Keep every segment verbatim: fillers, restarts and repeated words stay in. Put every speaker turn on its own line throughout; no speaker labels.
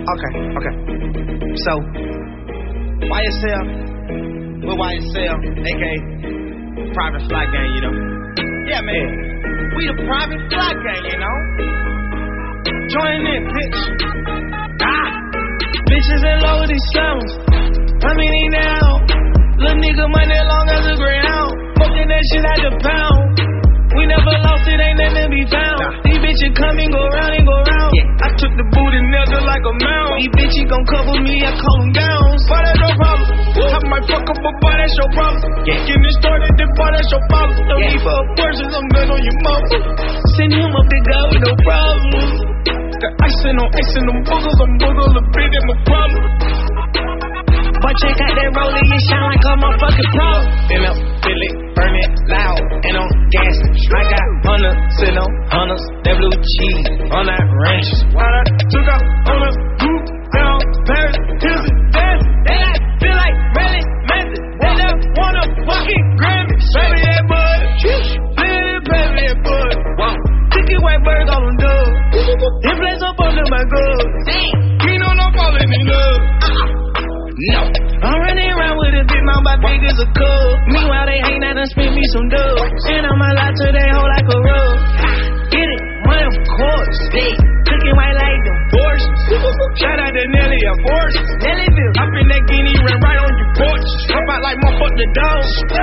Okay, okay. So, Y S L, we're Y S L, aka Private Fly Gang, you know. Yeah, man. We the Private Fly Gang, you know. Join in, bitch. Ah. Bitches in low with these sounds. How many now? Little nigga money long as a ground. Fucking that shit at the pound. We never lost it, ain't nothing to be found. Nah. These bitches come and go round and go round. Yeah. I took the boot and nailed it like a mound. These bitches gon' cover me, I call them gowns. Boy, that's your problem. I might fuck up a boy, that's your problem. Yeah. Getting started, then boy, that's your problem. Don't yeah. need for a person, I'm good on your mama. Send him up the guy with no problem. Got icing on icing, them boogers, I'm booger, the big and my problem. Boy, check out that roller, it shine like a motherfucking pro. Then up, feel it, burn it loud, and I'm gassing. I got hunters, sitting on hunters, that blue cheese on that ranch. While I took out on the roof, down Paris, here's the dance. They like, feel like really messing. They never wanna fucking grab me. Baby, that bud, baby, baby, that bud. Wow, chicken white birds all them dubs. This place up under my goods. You know I'm falling in love. No, I'm running around with a big mouth, my big as a cub. Meanwhile, they ain't that done spit me some dubs. And I'm a lot to they hoe like a rug. Get it? Money, of course. They cooking white like them horses. Shout out to Nelly, of course. Nellyville. Hop in that guinea, ran right on your porch. Hop out like motherfuck the dog.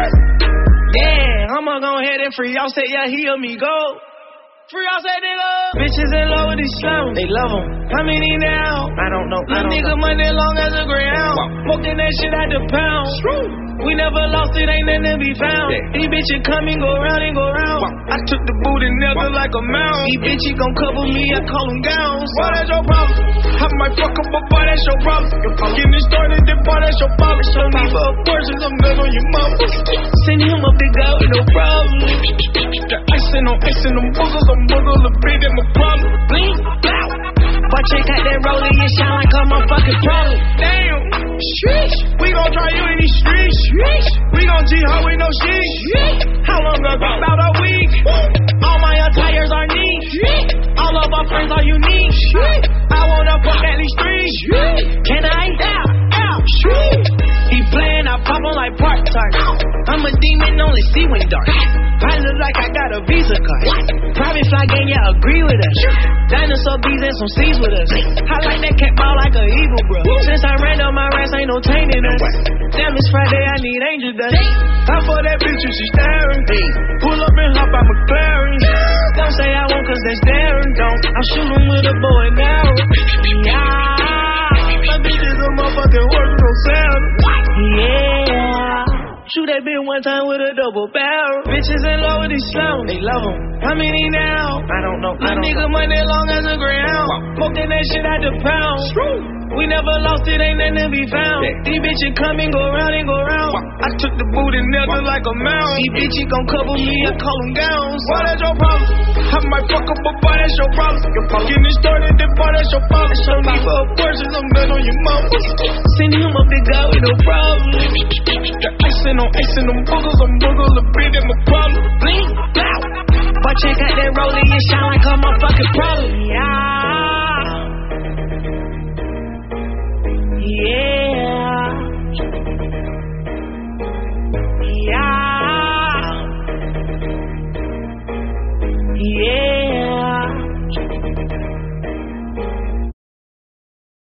Yeah, I'ma go ahead and free y'all. Say, yeah, he or me, go. Free y'all, say, nigga. Bitches in love with these slums. They love them. How many now? I don't know. I don't nigga know. Money long as a ground. Smoking that shit at the pound. We never lost it, ain't nothing to be found. Yeah. These bitches come and go round and go round. Wow. I took the boot and nailed it like a mound. These bitches gon' cover me, I call them gowns. Boy, that's your problem. I might fuck up a boy, that's your problem. Getting started, then boy, that's your problem. Don't need for a person, I'm good on your mama. Send him up the guy with no problem. Got icing on icing, them boogers, I'm booger, the big and my problem. Bling, blow. Boy, check out that roller, it shine like a motherfucking problem. Damn, sheesh. We gon' try you in these streets. Sheesh. We gon' G-Ho with no shit. Sheesh. How long ago? About a week. All my attires are neat. Sheesh. All of our friends are unique. Sheesh. I wanna fuck at these streets. Sheesh. Can I? Yeah, yeah. Sheesh. He playin', I pop on like part-time. I'm a demon, only see when dark. I look like I got a Visa card. Private Fly Gang, yeah, agree with us. Dinosaur bees and some seeds with us. I like that cat ball like a eagle, bro. Since I ran up my rats, ain't no tainting us. Damn, it's Friday, I need angel dust. Time for that bitch when she staring. Pull up and hop out McLaren. Don't say I won't, cause that's daring. Don't, I'll shoot him with a bow and arrow. Yeah, my bitch is a motherfucking horse, no sound. Yeah. Shoot that bitch one time with a double barrel. Bitches in love with these slums. They love them. How many now? I don't know. My nigga money long as a ground. Smoking that shit at the pound. We never lost it, ain't nothing to be found. Yeah. These bitches come and go round and go round. I took the boot and nailed it like a mound. These bitches gon' cover me, I call them gowns. Boy, that's your problem. I might fuck up a boy, that's your problem. Getting started, then boy, that's your problem. Don't need for a person, I'm good on your mama. Send him up the guy with no problem. Got icing on icing, them boogers, I'm booger, the big and my problem. Bling, blow. Boy, check out that roller, it shine like a motherfucking problem. Yeah.